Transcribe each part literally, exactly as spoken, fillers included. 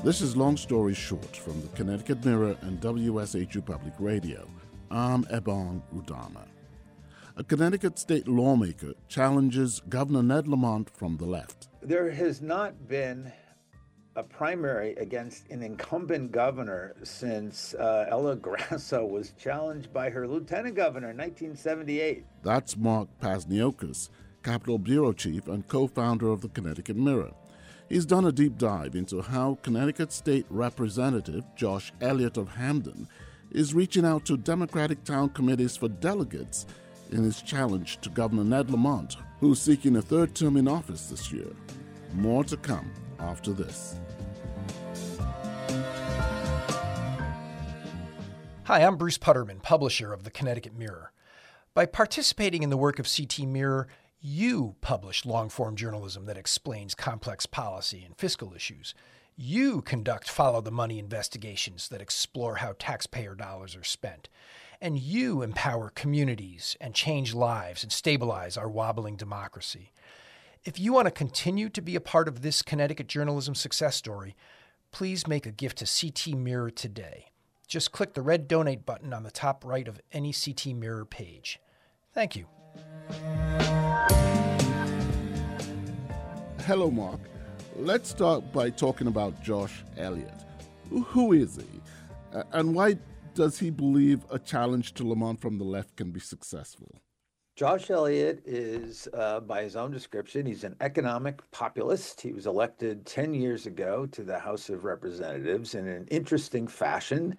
This is Long Story Short from the Connecticut Mirror and W S H U Public Radio. I'm Ebon Udama. A Connecticut state lawmaker challenges Governor Ned Lamont from the left. There has not been a primary against an incumbent governor since uh, Ella Grasso was challenged by her lieutenant governor in nineteen seventy-eight. That's Mark Pazniokas, Capitol Bureau Chief and co-founder of the Connecticut Mirror. He's done a deep dive into how Connecticut State Representative Josh Elliott of Hamden is reaching out to Democratic town committees for delegates in his challenge to Governor Ned Lamont, who's seeking a third term in office this year. More to come after this. Hi, I'm Bruce Putterman, publisher of the Connecticut Mirror. By participating in the work of C T Mirror, you publish long-form journalism that explains complex policy and fiscal issues. You conduct follow-the-money investigations that explore how taxpayer dollars are spent. And you empower communities and change lives and stabilize our wobbling democracy. If you want to continue to be a part of this Connecticut journalism success story, please make a gift to C T Mirror today. Just click the red donate button on the top right of any C T Mirror page. Thank you. Hello, Mark. Let's start by talking about Josh Elliott. Who is he? Uh, and why does he believe a challenge to Lamont from the left can be successful? Josh Elliott is, uh, by his own description, he's an economic populist. He was elected ten years ago to the House of Representatives in an interesting fashion.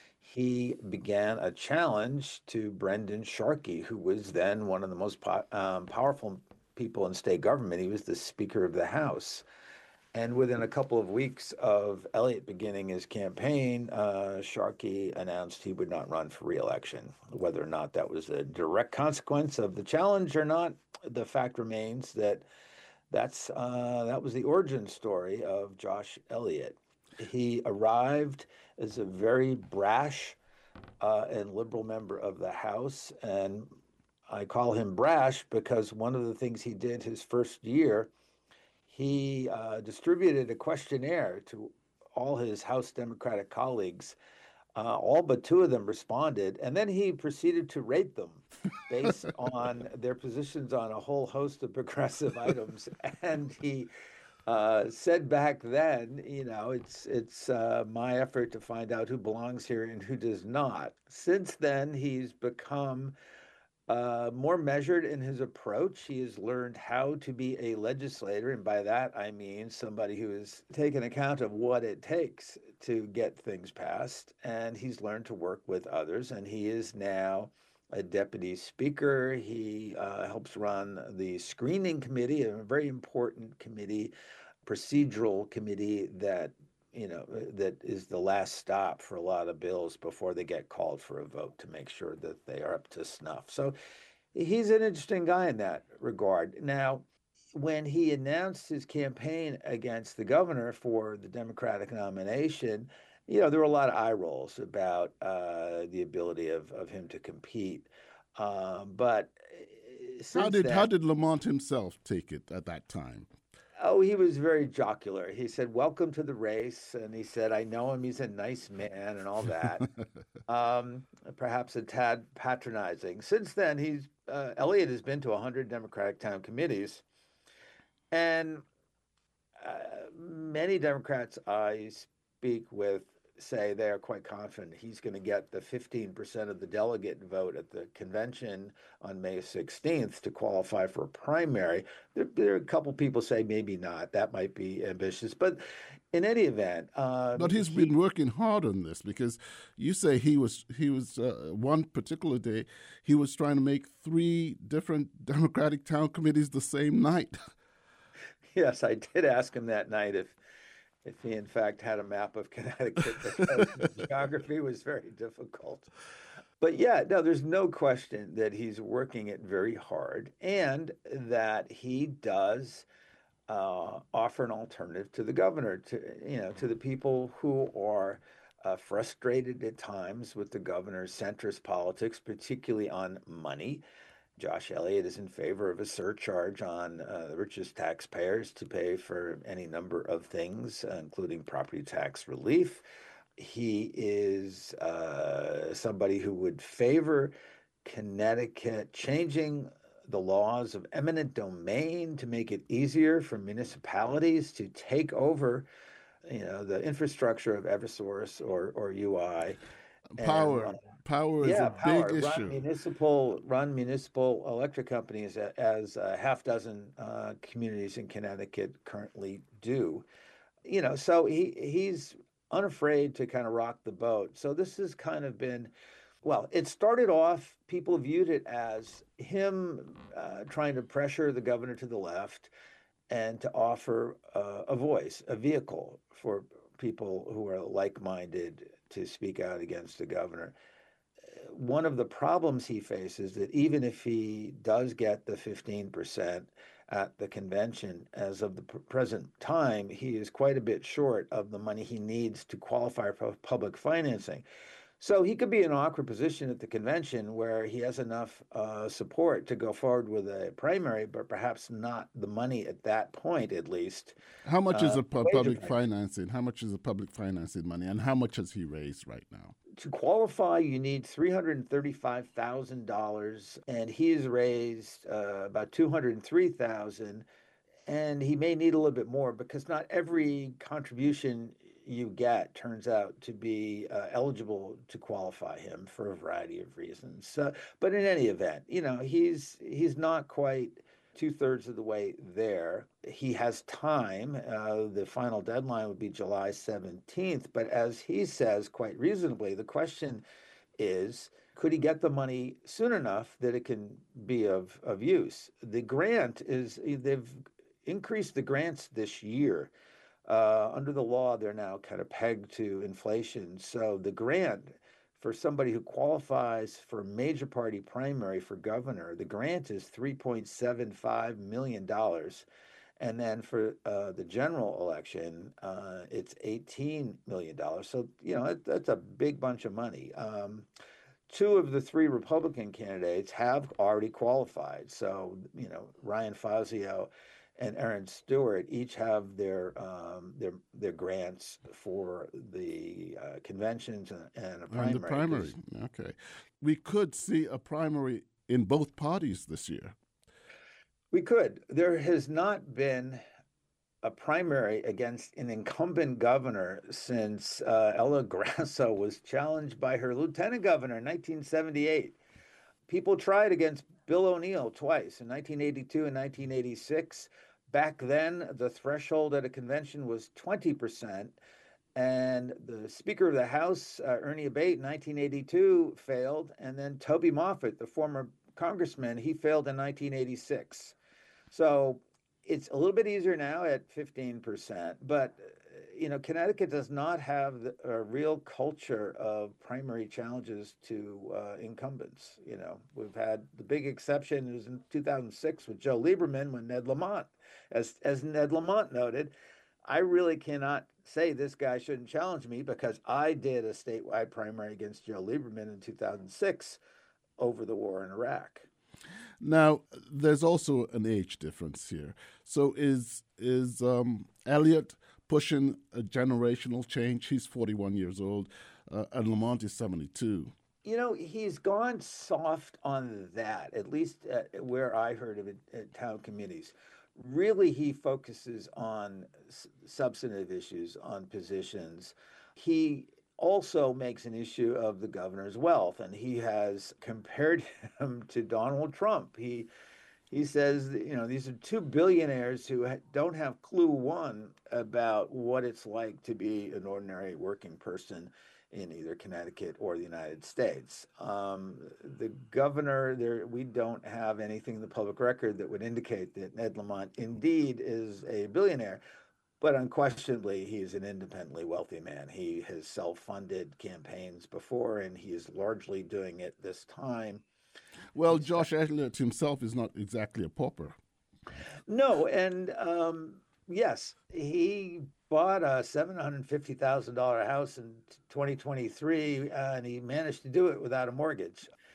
He began a challenge to Brendan Sharkey, who was then one of the most po- um, powerful people in state government. He was the Speaker of the House. And within a couple of weeks of Elliott beginning his campaign, uh, Sharkey announced he would not run for re-election. Whether or not that was a direct consequence of the challenge or not, the fact remains that that's uh, that was the origin story of Josh Elliott. He arrived as a very brash uh, and liberal member of the House, and I call him brash because one of the things he did his first year, he uh, distributed a questionnaire to all his House Democratic colleagues. Uh, all but two of them responded, and then he proceeded to rate them based on their positions on a whole host of progressive items. And he uh, said back then, you know, it's it's uh, my effort to find out who belongs here and who does not. Since then, he's become Uh, more measured in his approach. He has learned how to be a legislator, and by that I mean somebody who has taken account of what it takes to get things passed, and he's learned to work with others, and he is now a deputy speaker. He uh, helps run the screening committee, a very important committee, procedural committee that you know, that is the last stop for a lot of bills before they get called for a vote to make sure that they are up to snuff. So he's an interesting guy in that regard. Now, when he announced his campaign against the governor for the Democratic nomination, you know, there were a lot of eye rolls about uh, the ability of, of him to compete. Um, but since how did that, how did Lamont himself take it at that time? Oh, he was very jocular. He said, "Welcome to the race." And he said, "I know him. He's a nice man," and all that. um, perhaps a tad patronizing. Since then, he's uh, Elliott has been to one hundred Democratic town committees. And uh, many Democrats I speak with say they are quite confident he's going to get the fifteen percent of the delegate vote at the convention on May sixteenth to qualify for a primary. There, there are a couple people say maybe not. That might be ambitious. But in any event... Um, but he's he, been working hard on this because you say he was, he was uh, one particular day, he was trying to make three different Democratic town committees the same night. Yes, I did ask him that night if if he in fact had a map of Connecticut, because the geography was very difficult. But yeah, no, there's no question that he's working it very hard and that he does uh, offer an alternative to the governor, to, you know, to the people who are uh, frustrated at times with the governor's centrist politics, particularly on money. Josh Elliott is in favor of a surcharge on uh, the richest taxpayers to pay for any number of things, uh, including property tax relief. He is uh, somebody who would favor Connecticut changing the laws of eminent domain to make it easier for municipalities to take over, you know, the infrastructure of Eversource or or U I. And uh, Power. Power is a yeah, big power. Run issue. municipal, run municipal electric companies a- as a half dozen uh, communities in Connecticut currently do. You know, so he he's unafraid to kind of rock the boat. So this has kind of been, well, it started off, people viewed it as him uh, trying to pressure the governor to the left and to offer uh, a voice, a vehicle for people who are like-minded to speak out against the governor. One of the problems he faces that even if he does get the fifteen percent at the convention, as of the present time, he is quite a bit short of the money he needs to qualify for public financing. So he could be in an awkward position at the convention where he has enough uh, support to go forward with a primary, but perhaps not the money at that point, at least. How much is Uh, the pu- wage a public primary. financing? How much is the public financing money, and how much has he raised right now? To qualify, you need three hundred thirty-five thousand dollars, and he's raised uh, about two hundred three thousand dollars, and he may need a little bit more because not every contribution you get turns out to be uh, eligible to qualify him for a variety of reasons. Uh, but in any event, you know, he's he's not quite two thirds of the way there. He has time. Uh, the final deadline would be July seventeenth. But as he says quite reasonably, the question is, could he get the money soon enough that it can be of, of use? The grant is, they've increased the grants this year. Uh, under the law, they're now kind of pegged to inflation. So the grant for somebody who qualifies for a major party primary for governor, the grant is three point seven five million dollars. And then for uh, the general election, uh, it's eighteen million dollars. So, you know, it, that's a big bunch of money. Um, two of the three Republican candidates have already qualified. So, you know, Ryan Fazio and Aaron Stewart each have their um, their their grants for the uh, conventions and, and a And the primary. primary. Okay. We could see a primary in both parties this year. We could. There has not been a primary against an incumbent governor since uh, Ella Grasso was challenged by her lieutenant governor in nineteen seventy-eight. People tried against Bill O'Neill twice, in nineteen eighty-two and nineteen eighty-six. Back then, the threshold at a convention was twenty percent. And the Speaker of the House, uh, Ernie Abate, in nineteen eighty-two failed. And then Toby Moffett, the former congressman, he failed in nineteen eighty-six. So it's a little bit easier now at fifteen percent. But, you know, Connecticut does not have a real culture of primary challenges to uh, incumbents. You know, we've had the big exception was in two thousand six with Joe Lieberman when Ned Lamont, as as Ned Lamont noted, I really cannot say this guy shouldn't challenge me because I did a statewide primary against Joe Lieberman in two thousand six over the war in Iraq. Now, there's also an age difference here. So is is um, Elliott pushing a generational change? He's forty-one years old, uh, and Lamont is seventy-two. You know, he's gone soft on that, at least at where I heard of it at town committees. Really, he focuses on s- substantive issues, on positions. He also makes an issue of the governor's wealth, and he has compared him to Donald Trump. He he says, that, you know, these are two billionaires who ha- don't have clue one about what it's like to be an ordinary working person in either Connecticut or the United States. Um, the governor, there, we don't have anything in the public record that would indicate that Ned Lamont indeed is a billionaire, but unquestionably, he is an independently wealthy man. He has self-funded campaigns before, and he is largely doing it this time. Well, He's Josh Elliott himself is not exactly a pauper. No, and um, yes, he bought a seven hundred fifty thousand dollars house in twenty twenty-three, uh, and he managed to do it without a mortgage.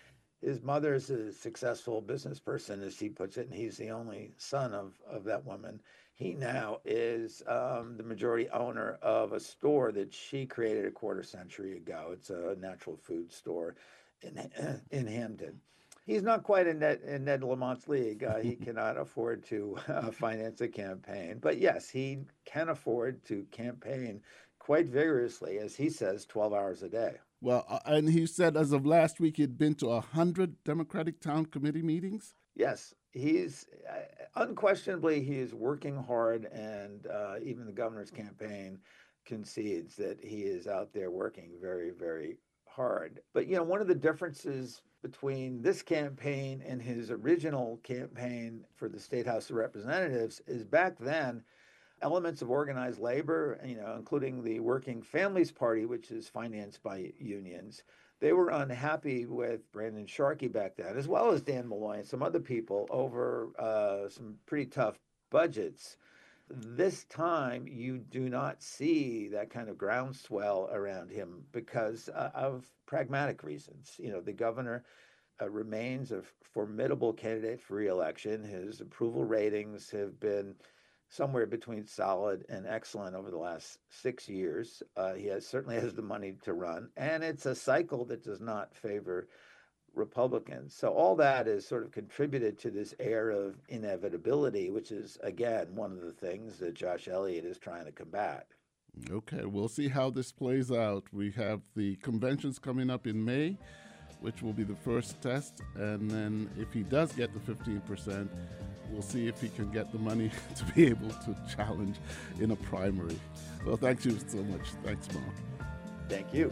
his mother's a successful business person, as he puts it, and he's the only son of, of that woman. He now is um, the majority owner of a store that she created a quarter century ago. It's a natural food store in in Hamden. He's not quite in Ned, in Ned Lamont's league. Uh, he cannot afford to uh, finance a campaign. But yes, he can afford to campaign quite vigorously, as he says, twelve hours a day. Well, uh, and he said as of last week he'd been to one hundred Democratic Town Committee meetings? Yes, he's uh, unquestionably, he is working hard, and uh, even the governor's campaign concedes that he is out there working very, very hard. But, you know, one of the differences between this campaign and his original campaign for the State House of Representatives is back then, elements of organized labor, you know, including the Working Families Party, which is financed by unions, they were unhappy with Brandon Sharkey back then, as well as Dan Malloy and some other people, over uh, some pretty tough budgets. This time, you do not see that kind of groundswell around him because uh, of pragmatic reasons. You know, the governor uh, remains a formidable candidate for re-election. His approval ratings have been somewhere between solid and excellent over the last six years. Uh, he has certainly has the money to run, and it's a cycle that does not favor Republicans. So all that has sort of contributed to this air of inevitability, which is, again, one of the things that Josh Elliott is trying to combat. Okay, we'll see how this plays out. We have the conventions coming up in May, which will be the first test, and then if he does get the fifteen percent, we'll see if he can get the money to be able to challenge in a primary. Well, thank you so much. Thanks, Mark. Thank you.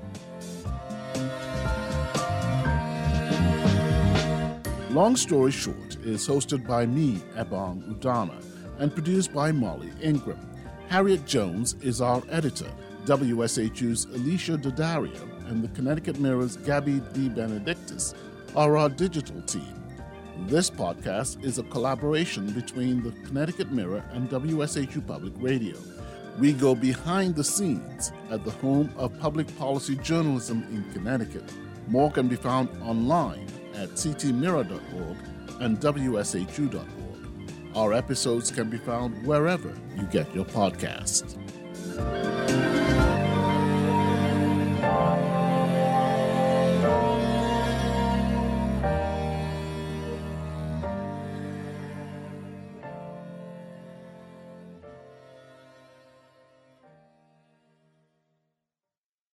Long Story Short is hosted by me, Ebong Udana, and produced by Molly Ingram. Harriet Jones is our editor. W S H U's Alicia Daddario and the Connecticut Mirror's Gabby D. Benedictus are our digital team. This podcast is a collaboration between the Connecticut Mirror and W S H U Public Radio. We go behind the scenes at the home of public policy journalism in Connecticut. More can be found online at c t mirror dot org and w s h u dot org. Our episodes can be found wherever you get your podcasts.